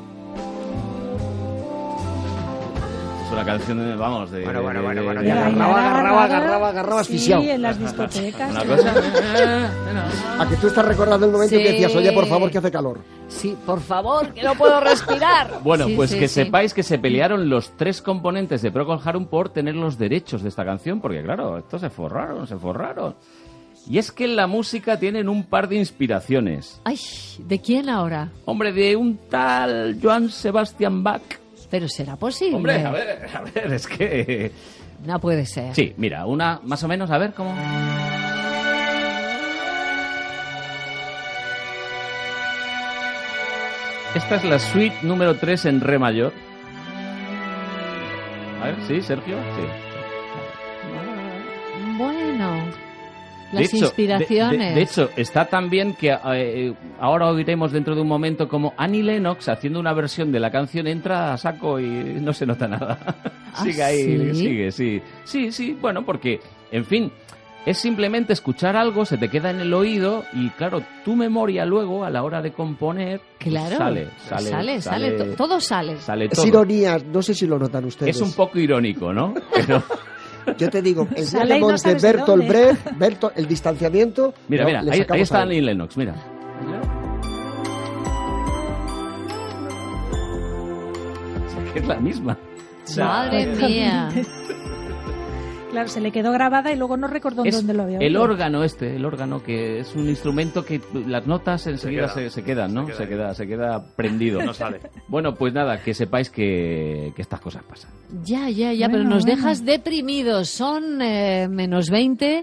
Es una canción, de, vamos, de... Bueno, bueno, de- bueno, bueno, de- que Bailar agarraba, agarraba, agarraba, agarraba Sí, asfixiado. en las discotecas. Una cosa... A que tú estás recordando el momento Sí. que decías, oye, por favor, que hace calor. Sí, por favor, que no puedo respirar. Bueno, Sí, pues sí, que sí. sepáis que se pelearon los tres componentes de Procol Harum por tener los derechos de esta canción, porque claro, estos se forraron, se forraron. Y es que en la música tienen un par de inspiraciones. Ay, ¿de quién ahora? Hombre, de un tal Johann Sebastian Bach. Pero será posible. Hombre, a ver, a ver, es que... No puede ser. Sí, mira, una más o menos, a ver cómo... Esta es la suite número tres en re mayor. A ver, ¿sí, Sergio? Sí. Bueno, De las hecho, inspiraciones. De, de- de hecho, está tan bien que eh, ahora oiremos dentro de un momento como Annie Lennox, haciendo una versión de la canción, entra a saco y no se nota nada. ¿Ah, sigue ahí, sí? sigue, sí. Sí, sí, bueno, porque, en fin, es simplemente escuchar algo, se te queda en el oído y, claro, tu memoria luego, a la hora de componer, pues Claro. sale, sale, sale, sale, to- todo sale. sale Es todo. ironía, no sé si lo notan ustedes. Es un poco irónico, ¿no? Pero... Yo te digo, el Sale y no Diamond de sabes de Bertolt dónde. Brecht, Bertolt- el distanciamiento... Mira, no, mira, le ahí, sacamos ahí está algo. Annie Lennox, mira. O sea, que es la misma. O sea, Madre mía. Claro, se le quedó grabada y luego no recordó es dónde lo había el oído. órgano este, el órgano que es un instrumento que las notas enseguida queda. se, se quedan, ¿no? Se Se queda queda, se queda prendido. No sale. Bueno, pues nada, que sepáis que, que estas cosas pasan. Ya, ya, ya, Bueno, pero nos bueno. dejas deprimidos. Son eh, menos veinte.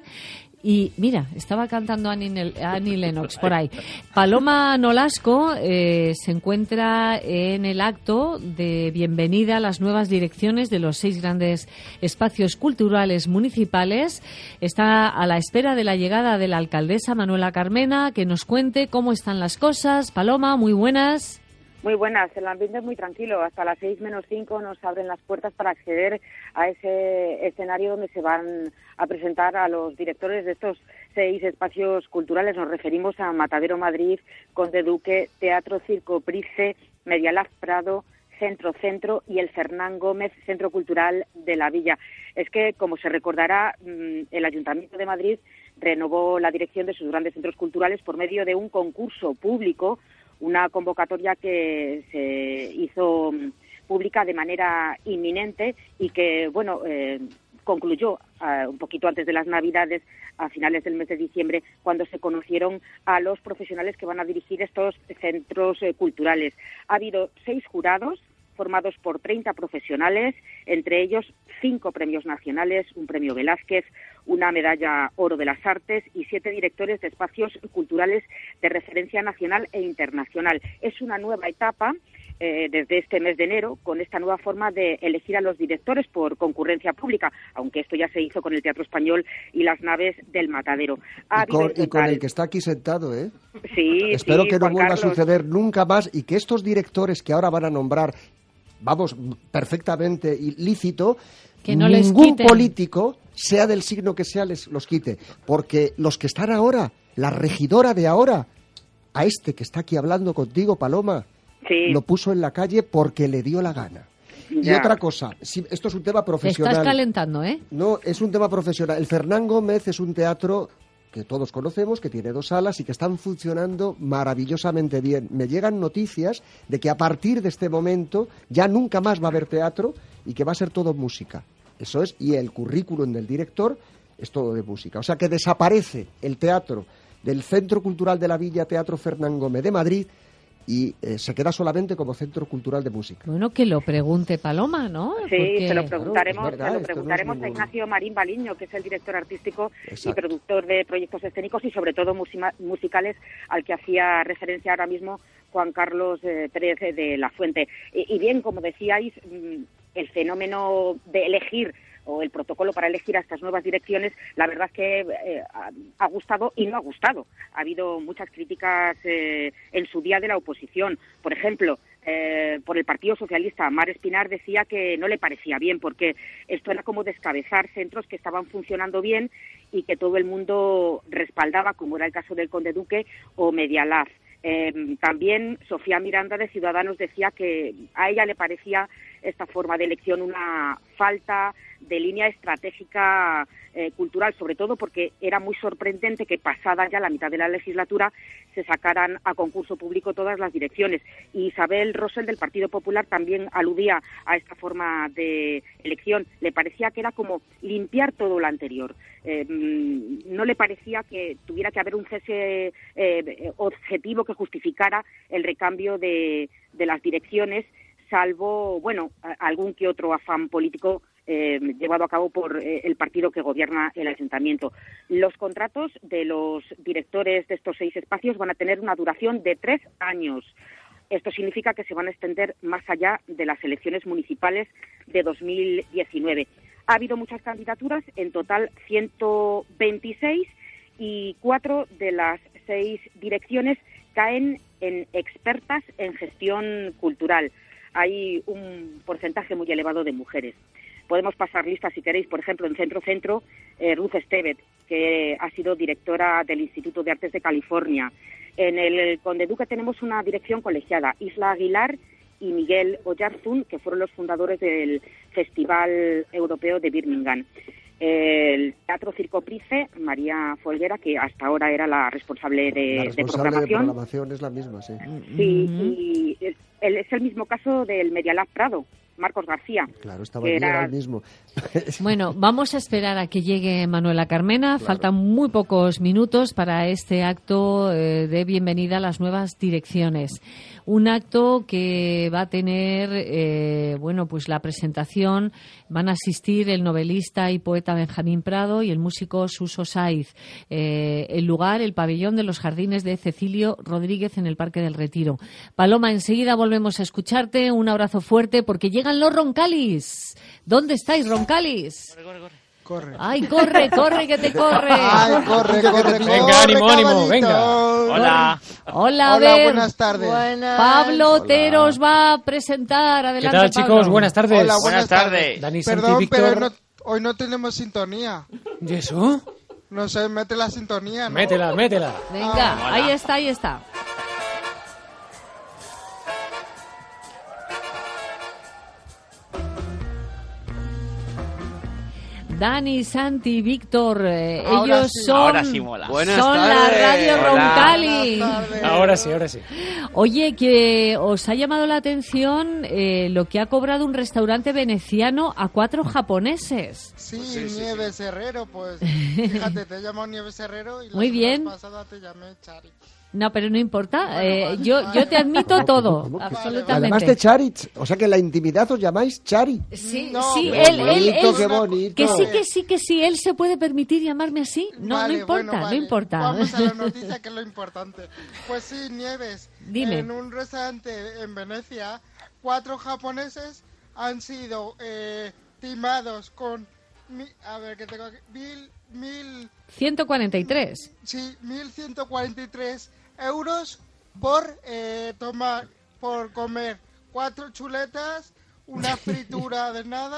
Y mira, estaba cantando Annie, Nel- Annie Lennox por ahí. Paloma Nolasco eh, se encuentra en el acto de bienvenida a las nuevas direcciones de los seis grandes espacios culturales municipales. Está a la espera de la llegada de la alcaldesa Manuela Carmena, que nos cuente cómo están las cosas. Paloma, muy buenas. Muy buenas, el ambiente es muy tranquilo. Hasta las seis menos cinco nos abren las puertas para acceder a ese escenario donde se van a presentar a los directores de estos seis espacios culturales. Nos referimos a Matadero Madrid, Conde Duque, Teatro Circo Price, Medialab Prado, Centro Centro y el Fernán Gómez Centro Cultural de la Villa. Es que, como se recordará, el Ayuntamiento de Madrid renovó la dirección de sus grandes centros culturales por medio de un concurso público, una convocatoria que se hizo pública de manera inminente y que, bueno, eh, concluyó uh, un poquito antes de las Navidades, a finales del mes de diciembre, cuando se conocieron a los profesionales que van a dirigir estos centros eh, culturales. Ha habido seis jurados formados por treinta profesionales, entre ellos cinco premios nacionales, un premio Velázquez, una medalla Oro de las Artes y siete directores de espacios culturales de referencia nacional e internacional. Es una nueva etapa eh, desde este mes de enero, con esta nueva forma de elegir a los directores por concurrencia pública, aunque esto ya se hizo con el Teatro Español y las naves del Matadero. Ha Y habido con, en y con total- el que está aquí sentado, ¿eh? Sí, Espero sí, que no Juan vuelva Carlos. a suceder nunca más y que estos directores que ahora van a nombrar, vamos, perfectamente ilícito, Que no les ningún quiten. político sea del signo que sea, les los quite. Porque los que están ahora, la regidora de ahora, a este que está aquí hablando contigo, Paloma, Sí. lo puso en la calle porque le dio la gana. Y Ya. otra cosa, si, esto es un tema Te profesional. estás calentando, ¿eh? No, es un tema profesional. El Fernán Gómez es un teatro que todos conocemos, que tiene dos salas y que están funcionando maravillosamente bien. Me llegan noticias de que a partir de este momento ya nunca más va a haber teatro y que va a ser todo música. Eso es, y el currículum del director es todo de música. O sea que desaparece el teatro del Centro Cultural de la Villa Teatro Fernán Gómez de Madrid y eh, se queda solamente como Centro Cultural de Música. Bueno, que lo pregunte Paloma, ¿no? Sí, Porque- se lo preguntaremos, Claro, es verdad, se lo esto no es preguntaremos a ningún- Ignacio Marín Baliño, que es el director artístico y Exacto. productor de proyectos escénicos y sobre todo musima- musicales, al que hacía referencia ahora mismo Juan Carlos eh, Pérez de la Fuente. Y, y bien, como decíais, mm, el fenómeno de elegir o el protocolo para elegir a estas nuevas direcciones, la verdad es que eh, ha, ha gustado y no ha gustado. Ha habido muchas críticas eh, en su día de la oposición. Por ejemplo, eh, por el Partido Socialista, Mar Espinar decía que no le parecía bien porque esto era como descabezar centros que estaban funcionando bien y que todo el mundo respaldaba, como era el caso del Conde Duque o Medialab. Eh, también Sofía Miranda de Ciudadanos decía que a ella le parecía esta forma de elección una falta de línea estratégica eh, cultural, sobre todo porque era muy sorprendente que pasada ya la mitad de la legislatura se sacaran a concurso público todas las direcciones. Y Isabel Rosell del Partido Popular también aludía a esta forma de elección. Le parecía que era como limpiar todo lo anterior. Eh, no le parecía que tuviera que haber un cese eh, objetivo que justificara el recambio de, de las direcciones, salvo, bueno, a- algún que otro afán político eh, llevado a cabo por eh, el partido que gobierna el ayuntamiento. Los contratos de los directores de estos seis espacios van a tener una duración de tres años. Esto significa que se van a extender más allá de las elecciones municipales de dos mil diecinueve. Ha habido muchas candidaturas, en total ciento veintiséis, y cuatro de las seis direcciones caen en expertas en gestión cultural. Hay un porcentaje muy elevado de mujeres. Podemos pasar listas si queréis. Por ejemplo, en Centro Centro, eh, Ruth Estevet, que ha sido directora del Instituto de Artes de California. En el Conde Duque tenemos una dirección colegiada, Isla Aguilar y Miguel Oyarzún, que fueron los fundadores del Festival Europeo de Birmingham. El Teatro Circo Price, María Folguera, que hasta ahora era la responsable de, La de responsable de programación. programación es la misma, sí. Sí, y es, el- es el mismo caso del Medialab Prado, Marcos García. Claro, estaba que allí, era era- el mismo. Bueno, vamos a esperar a que llegue Manuela Carmena. Faltan muy pocos minutos para este acto eh, de bienvenida a las nuevas direcciones. Un acto que va a tener, eh, bueno, pues la presentación. Van a asistir el novelista y poeta Benjamín Prado y el músico Suso Saiz. Eh, el lugar, el pabellón de los jardines de Cecilio Rodríguez en el Parque del Retiro. Paloma, enseguida volvemos a escucharte. Un abrazo fuerte porque llegan los Roncalis. ¿Dónde estáis, Roncalis? Corre. Ay, corre, corre, que te corre. Ay, corre, corre, Venga, corre, ánimo, ánimo, caballito. venga. Hola. Hola, a Hola, ver. buenas tardes. Pablo Otero os va a presentar. ¿Qué Adelante, tal, Pablo. chicos? Buenas tardes. Hola, buenas tardes. Dani Santi Perdón, Víctor. pero no- hoy no tenemos sintonía. ¿Y eso? No sé, mete la sintonía, ¿no? Métela, métela. Venga, ahí está, ahí está. Dani, Santi, Víctor, eh, Ahora ellos sí. son, Ahora sí mola. Buenas son la tardes. Radio Hola. Roncali. Buenas tardes. Ahora sí, ahora sí. Oye, que os ha llamado la atención eh, lo que ha cobrado un restaurante veneciano a cuatro japoneses. Sí, Nieves Herrero, pues fíjate, te he llamado Nieves Herrero y la Muy semana bien. pasada te llamé Chari. No, pero no importa. Bueno, eh, vale, yo, vale, yo te admito todo, ¿Cómo que- absolutamente. Además de Charit, o sea que en la intimidad os llamáis Chari. Sí, No, sí, qué él, él, bonito, él- qué bonito. que sí, que sí, que sí, él se puede permitir llamarme así. No, Vale, no importa, bueno, vale. no importa. Vamos a la noticia, que es lo importante. Pues sí, Nieves. Dime. En un restaurante en Venecia, cuatro japoneses han sido eh, timados con... mi- a ver, que tengo aquí. Mil, mil, ciento cuarenta y tres. sí, mil ciento cuarenta y tres euros por eh, tomar, por comer cuatro chuletas, una fritura de nada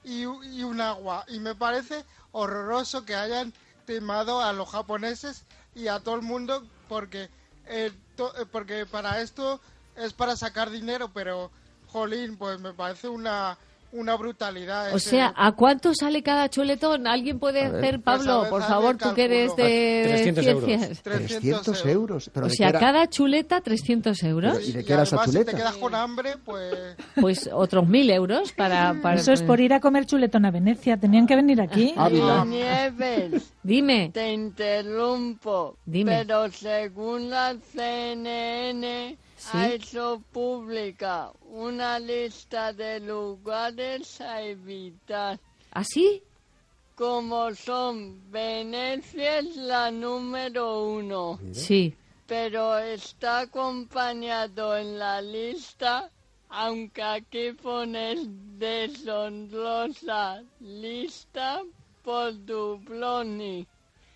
y, y un agua. Y me parece horroroso que hayan timado a los japoneses y a todo el mundo porque, eh, to, eh, porque para esto es para sacar dinero, pero, jolín, pues me parece una... una brutalidad. O ese... sea, ¿a cuánto sale cada chuletón? ¿Alguien puede hacer, Pablo, Pues a ver, por haz favor, el tú que eres de, de trescientos ciencias? euros. trescientos euros. ¿Pero O de sea, qué era? cada chuleta trescientos euros. ¿Y de Y qué era esa además, si chuleta? te quedas con hambre, pues... Pues otros mil euros para... para Eso es por ir a comer chuletón a Venecia. Tenían que venir aquí. Ávila. Nieves, Dime. te interrumpo, Dime. pero según la C N N ¿Sí? ha hecho pública una lista de lugares a evitar. ¿Ah, sí? Como son Venecia es la número uno, Sí. pero está acompañado en la lista, aunque aquí pones deshonrosa lista por Dubrovnik,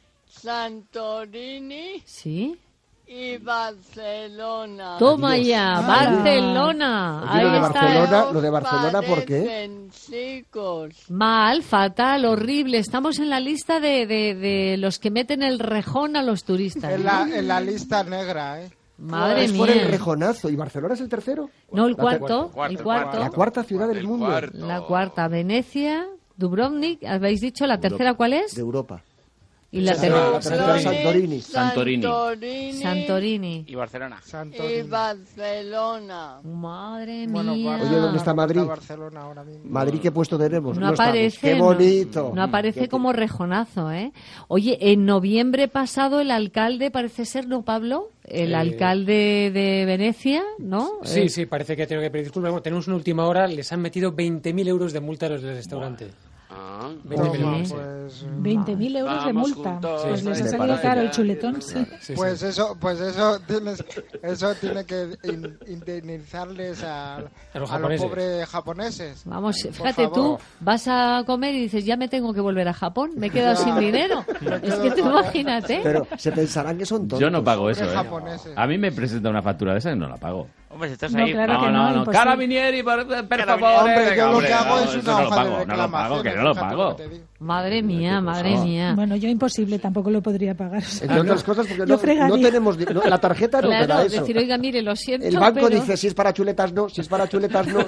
Santorini ¿Sí? y Barcelona. Toma ya, Hala. Barcelona. Oye, lo de Ahí está. Barcelona, lo de Barcelona, ¿por qué? Parecen chicos. Mal, fatal, horrible. Estamos en la lista de, de, de los que meten el rejón a los turistas. En la, en la lista negra, ¿eh? Madre Es por el mía. rejonazo. ¿Y Barcelona es el tercero? No, el La ter- cuarto. Cuarto, El el cuarto. La cuarta ciudad del mundo La cuarta, Venecia, Dubrovnik. ¿Habéis dicho la tercera cuál es? de Europa. Y la Sí, tercera. la tercera Santorini. Santorini. Santorini Santorini. Y Barcelona. y Santorini. Barcelona. Madre Bueno, mía. Barcelona, Oye, ¿dónde está Madrid? Barcelona ahora mismo. Madrid, ¿qué puesto tenemos? No estamos. aparece. ¡Qué no- bonito! No, aparece como rejonazo, ¿eh? Oye, en noviembre pasado el alcalde, parece ser, ¿no, Pablo? El Eh, alcalde de Venecia, ¿no? Sí, Eh, sí, parece que tengo que pedir disculpas. Bueno, tenemos una última hora, les han metido veinte mil euros de multa a los del restaurante. Ah, veinte mil Toma, euros, sí. pues, veinte mil euros de Vamos multa. juntos. Pues les Sí, ha me salido parece caro que- el chuletón, sí. Sí, pues sí. eso, pues eso tienes, eso tiene que in- indemnizarles a, A los a los japoneses. pobres japoneses. Vamos, Por fíjate tú, favor. vas a comer y dices, ya me tengo que volver a Japón, me he quedado sin dinero. Es que tú imagínate. Pero se pensarán que son tontos. Yo no pago eso, Pobres ¿eh? japoneses. A mí me presenta una factura de esa y no la pago. Hombre, si estás No, ahí... claro no, que no, no, no. imposible. Carabinieri, por, por Carabinieri. favor. Hombre, venga, yo lo hombre, que hago no, es eso una no lo hoja pago, de no lo pago, que reclamaciones, no lo fíjate pago. lo que te digo. Madre mía, madre pasaba? mía. Bueno, yo imposible, tampoco lo podría pagar. o sea, Entre otras cosas, porque Yo no, fregaría. no tenemos... di- no, la tarjeta no te da Claro, eso. decir, oiga, mire, lo siento, El banco pero... dice, si es para chuletas no, si es para chuletas no.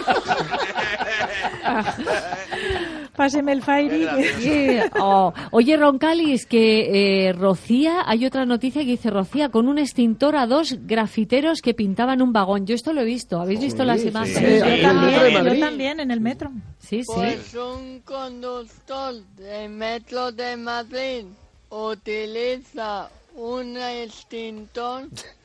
Páseme el Fairy. Sí. Oh, oye, Roncalis, que eh, Rocía, hay otra noticia que dice Rocía, con un extintor a dos grafiteros que pintaban un vagón. Yo esto lo he visto. ¿Habéis visto Sí, las sí, imágenes? sí. Yo en el también, metro de yo Madrid. también, en el metro. Sí, sí. Pues un conductor de Metro de Madrid utiliza un extintor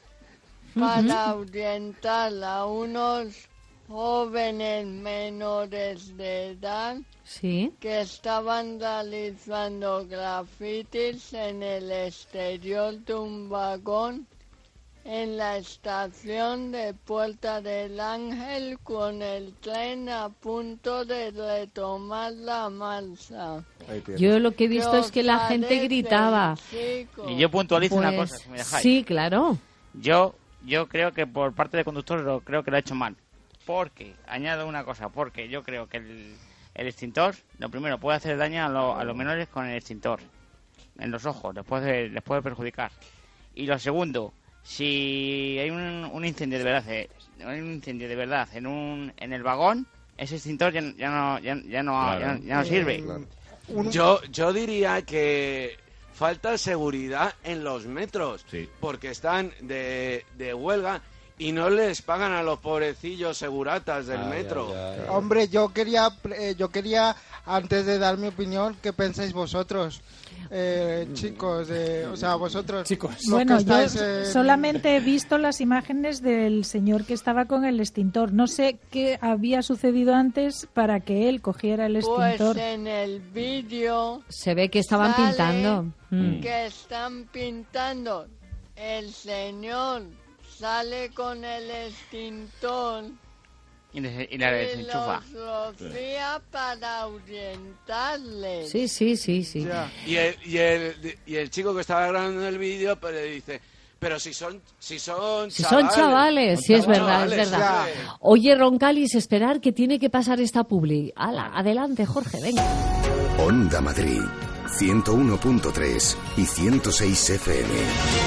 para orientar a unos jóvenes menores de edad Sí. que estaban realizando grafitis en el exterior de un vagón en la estación de Puerta del Ángel con el tren a punto de retomar la marcha. Yo lo que he visto ¿Qué es que la os gente parece, gritaba. chicos? Y yo puntualizo una Pues, cosa, si me dejáis. sí, claro. Yo, yo creo que por parte del conductor lo creo que lo ha hecho mal. Porque, añado una cosa, porque yo creo que el, el extintor, lo primero, puede hacer daño a, lo- a los menores con el extintor. En los ojos, les puede, les puede perjudicar. Y lo segundo, si hay un, un incendio de verdad, eh, hay un incendio de verdad en un en el vagón, ese extintor ya, ya no ya, ya no Claro. ya, ya no sirve. Yo, yo diría que falta seguridad en los metros, Sí. porque están de, de huelga y no les pagan a los pobrecillos seguratas del Ay, metro. ay, ay. Hombre, yo quería, eh, yo quería, antes de dar mi opinión, ¿qué pensáis vosotros? Eh, chicos, eh, o sea, vosotros. Chicos. los Bueno, que yo estáis en- solamente he visto las imágenes del señor que estaba con el extintor. No sé qué había sucedido antes para que él cogiera el Pues extintor. en el vídeo Se ve que estaban sale pintando. Mm. que están pintando. El señor sale con el extintor Y, les- y la y desenchufa. los rocía para orientarles. Sí, sí, sí, sí. Y el, y, el, y el chico que estaba grabando el vídeo pues le dice, Pero si son, si son Si chavales. son chavales, sí, es verdad, es chavales, verdad. sí. Oye, Roncalis, esperar que tiene que pasar esta publi. Hala, adelante, Jorge, venga. Onda Madrid, ciento uno punto tres y ciento seis F M.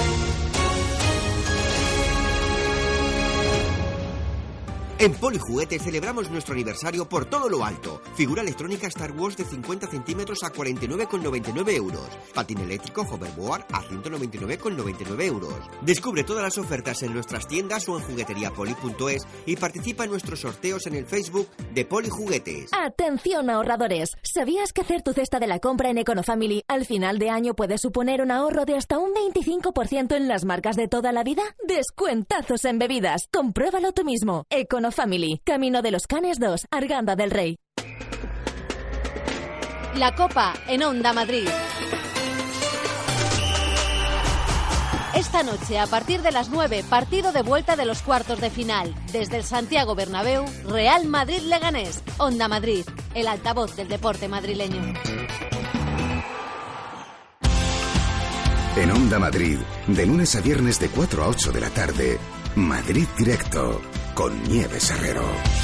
En Polijuguetes celebramos nuestro aniversario por todo lo alto. Figura electrónica Star Wars de cincuenta centímetros a cuarenta y nueve con noventa y nueve euros. Patín eléctrico Hoverboard a ciento noventa y nueve con noventa y nueve euros. Descubre todas las ofertas en nuestras tiendas o en jugueteriapoli punto es y participa en nuestros sorteos en el Facebook de Polijuguetes. Atención ahorradores, ¿sabías que hacer tu cesta de la compra en Econofamily al final de año puede suponer un ahorro de hasta un veinticinco por ciento en las marcas de toda la vida? Descuentazos en bebidas, compruébalo tú mismo. Econofamily, Camino de los Canes dos, Arganda del Rey. La Copa en Onda Madrid. Esta noche, a partir de las nueve, partido de vuelta de los cuartos de final. Desde el Santiago Bernabéu, Real Madrid-Leganés. Onda Madrid, el altavoz del deporte madrileño. En Onda Madrid, de lunes a viernes de cuatro a ocho de la tarde, Madrid Directo, con Nieves Herrero.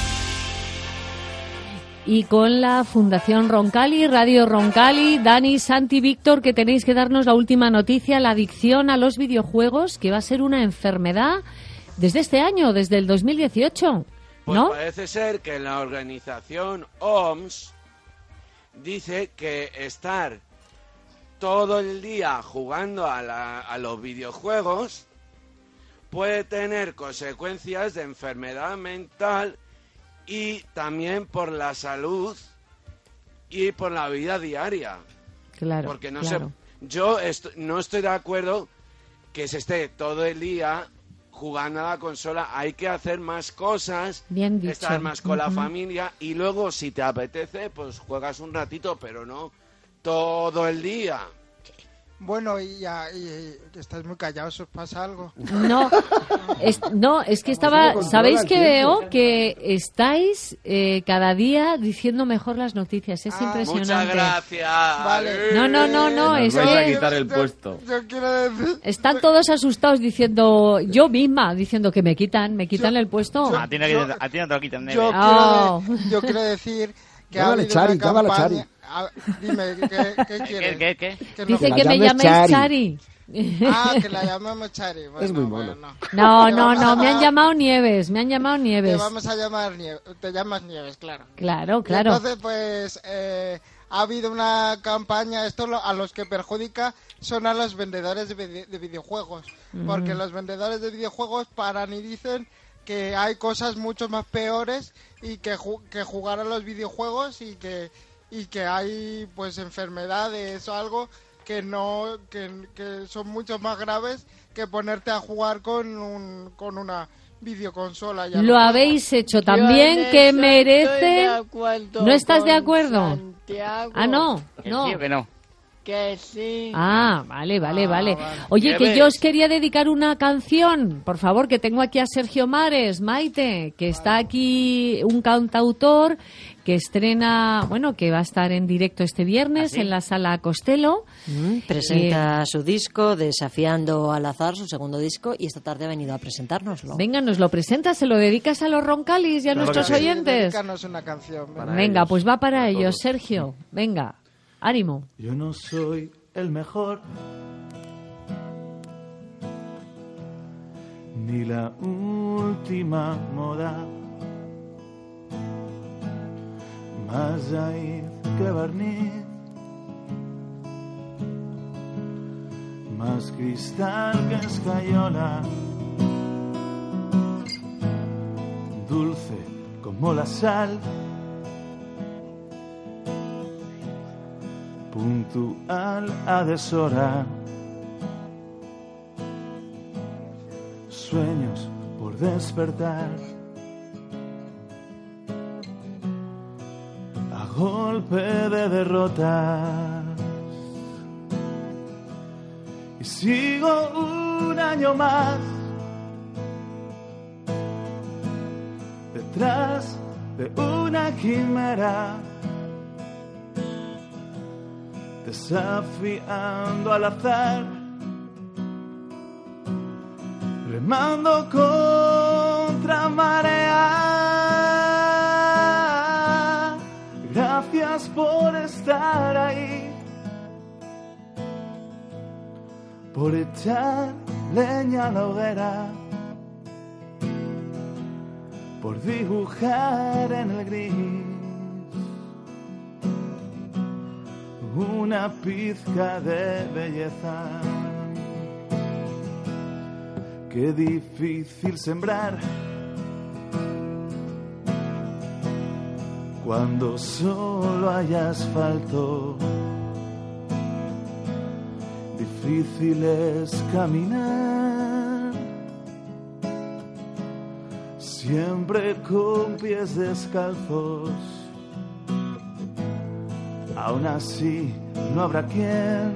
Y con la Fundación Roncali, Radio Roncali, Dani, Santi, Víctor, que tenéis que darnos la última noticia, la adicción a los videojuegos, que va a ser una enfermedad desde este año, desde el dos mil dieciocho, ¿no? Pues parece ser que la organización O M S dice que estar todo el día jugando a, la, a los videojuegos puede tener consecuencias de enfermedad mental y también por la salud y por la vida diaria. Claro, Porque no claro. sé, yo est- no estoy de acuerdo que se esté todo el día jugando a la consola. Hay que hacer más cosas, Bien dicho. estar más con la Ujú. familia y luego si te apetece pues juegas un ratito, pero no todo el día. Bueno, y ya, y, y estáis muy callados, ¿os pasa algo? No, es, no, es que estaba, ¿sabéis que veo? Que estáis eh, cada día diciendo mejor las noticias, es impresionante. Muchas gracias. Vale. No, no, no, no, Nos es vais a que quitar el puesto. Yo quiero decir... están todos asustados diciendo, yo misma, diciendo que me quitan, me quitan el puesto. A ti no, yo- a ti no te lo quitan, Neve. Yo, Oh. quiero, de- yo quiero decir que ha Llámale habido Chari, una llámale campaña... Chari. A- dime, ¿qué, qué quieres? ¿Qué, qué, qué? Que no- Dice la que me llames llaméis Chari. Chari. Ah, que la llamamos Chari. Bueno, Es muy mono. bueno. No, Te no, vamos no, a me han llamar- llamado Nieves, me han llamado Te Nieves. vamos a llamar Nieves. Te llamas Nieves, claro. Claro, Y claro. entonces, pues, eh, ha habido una campaña, esto lo- a los que perjudica son a los vendedores de, vide- de videojuegos, porque Mm. los vendedores de videojuegos paran y dicen que hay cosas mucho más peores y que, ju- que jugar a los videojuegos y que y que hay pues enfermedades o algo que no que, que son mucho más graves que ponerte a jugar con un, con una videoconsola. Ya Lo no- habéis hecho Yo también en que eso merece. estoy de acuerdo ¿No estás de con acuerdo? Santiago. Ah, no, ¿Que no. sí o que no? Que sí. Ah, vale, vale, Ah, vale. vale. Oye, ¿Qué que ves? yo os quería dedicar una canción, por favor, que tengo aquí a Sergio Mares, Maite, que está aquí, un cantautor que estrena, bueno, que va a estar en directo este viernes ¿Ah, sí? en la Sala Costello. Mm, presenta su disco, Desafiando al Azar, su segundo disco, y esta tarde ha venido a presentárnoslo. Venga, nos lo presentas, se lo dedicas a los Roncalis y a Claro nuestros que sí. oyentes. Dedícanos una canción. venga. Para Venga, ellos, pues va para para ellos, todos. Sergio. Venga, ánimo. Yo no soy el mejor, ni la última moda, más raíz que barniz, más cristal que escayola, dulce como la sal, puntual a deshora, sueños por despertar, a golpe de derrotas, y sigo un año más detrás de una quimera, desafiando al azar, remando contra marea. Gracias por estar ahí, por echar leña a la hoguera, por dibujar en el gris una pizca de belleza. Qué difícil sembrar cuando solo hay asfalto. Difícil es caminar siempre con pies descalzos. Aún así no habrá quien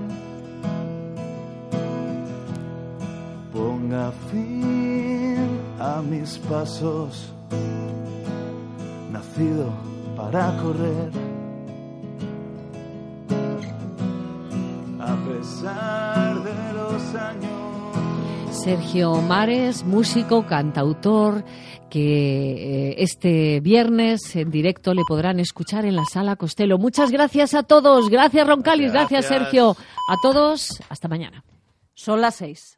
ponga fin a mis pasos, nacido para correr. A pesar de los años. Sergio Mares, músico, cantautor, que eh, este viernes en directo le podrán escuchar en la Sala Costello. Muchas gracias a todos. Gracias, Roncalis. Gracias, gracias Sergio. A todos, hasta mañana. Son las seis.